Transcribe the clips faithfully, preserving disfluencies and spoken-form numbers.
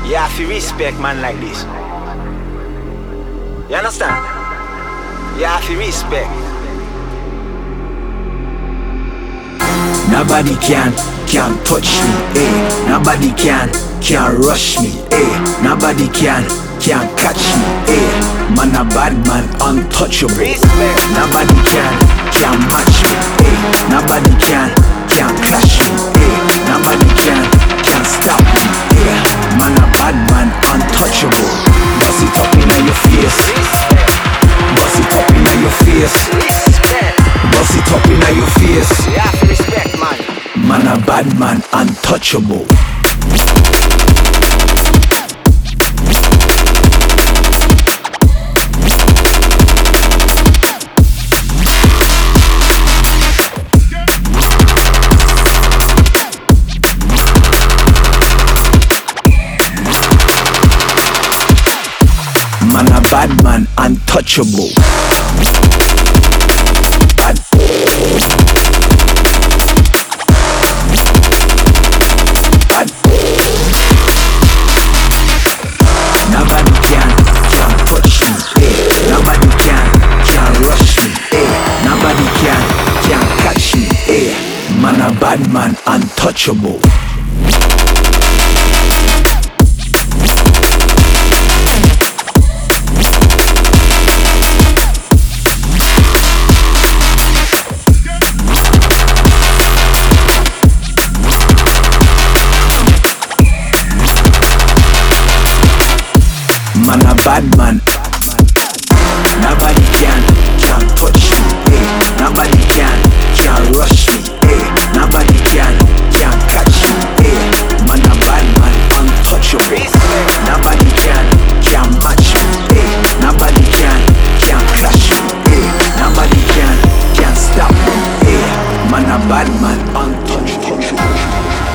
You have to respect man like this. You understand? You have to respect. Nobody can, can touch me, eh. Nobody can, can rush me, eh. Nobody can, can catch me, eh. Man a bad man, untouchable. Respect. Nobody can, can match me, eh. Nobody can, can clash me, eh. Nobody can, can stop me, eh. Man a bad man, untouchable. Bust it up inna your face. Bust it up inna your face. Respect. Bust it up inna your face. You have to respect man. Man a bad man, untouchable. Man a bad man, untouchable. Bad. Bad. Nobody can, can touch me, eh. Nobody can, can rush me, eh. Nobody can, can catch me, eh. Man a bad man, untouchable. Man a bad man. Nobody can, can touch me, eh. Nobody can, can rush me, eh. Nobody can, can catch me, eh. Man a bad man, untouchable. Nobody can, can match me, eh. Nobody can, can clash me, eh. Nobody can, can stop me, eh. Man a bad man, untouchable.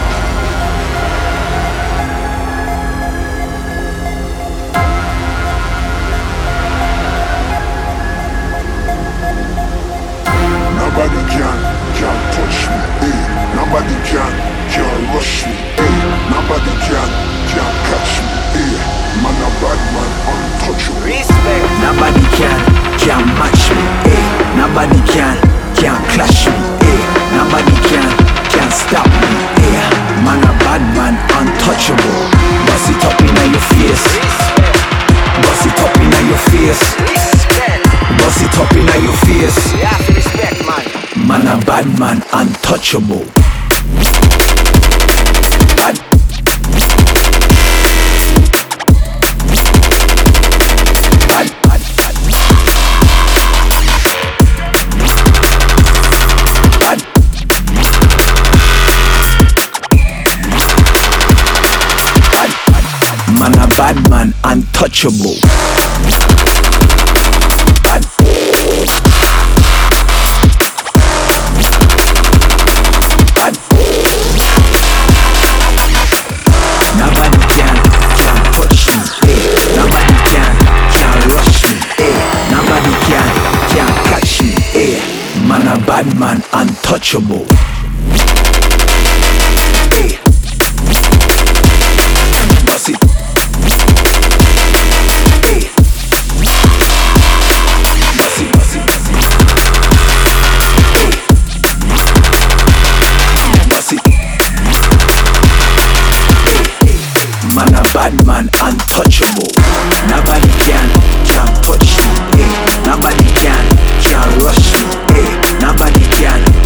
Nobody can, can touch me, eh. Nobody can, can rush me, eh. Nobody can, can catch me, eh. Man a bad man, untouchable. Respect. Nobody can, can match me, eh. Nobody can, can clash me, eh. Nobody can, can stop me, eh. Man a bad man, untouchable. Bust it up inna your face. Bust it up inna your face. Respect. Bust it up inna your face. You have to respect man. Man a bad man, untouchable. Bad. Bad, bad, bad. Bad. Bad, bad. Man a bad man, untouchable. Bad. Bad. Nobody can, can touch me, eh. Nobody can, can rush me, eh. Nobody can, can catch me, eh. Man a bad man, untouchable. Eh. Bust it. Eh. Bust it, bust it, bust it. Eh. Bust it. Man a bad man, untouchable. Nobody can, can touch me, eh. Nobody can, can rush me, eh. Nobody can,